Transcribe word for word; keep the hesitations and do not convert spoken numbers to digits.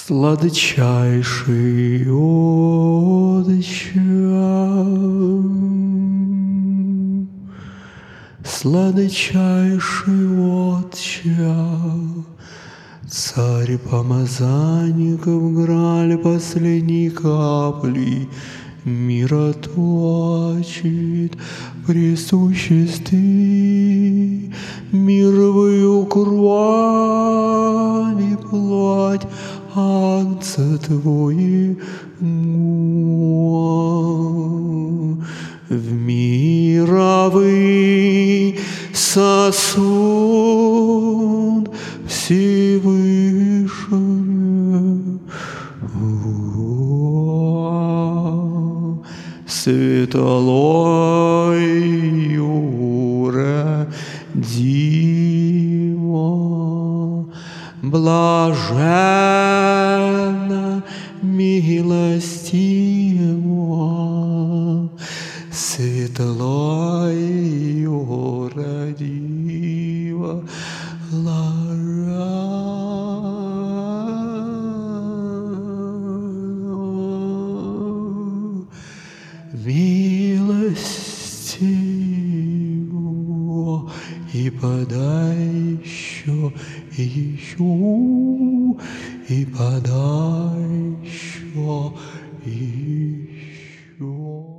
Сладчайший отче, сладчайший отче, царь помазанников граль последней капли мира точит, присуществуй мировую кровь и плоть Агнца Твоего в мировый сосуд Всевышнего. Святолою родимо, блаженно милостиво, светлою родимо, милостиво, и подай еще, и еще, и подай еще, и еще.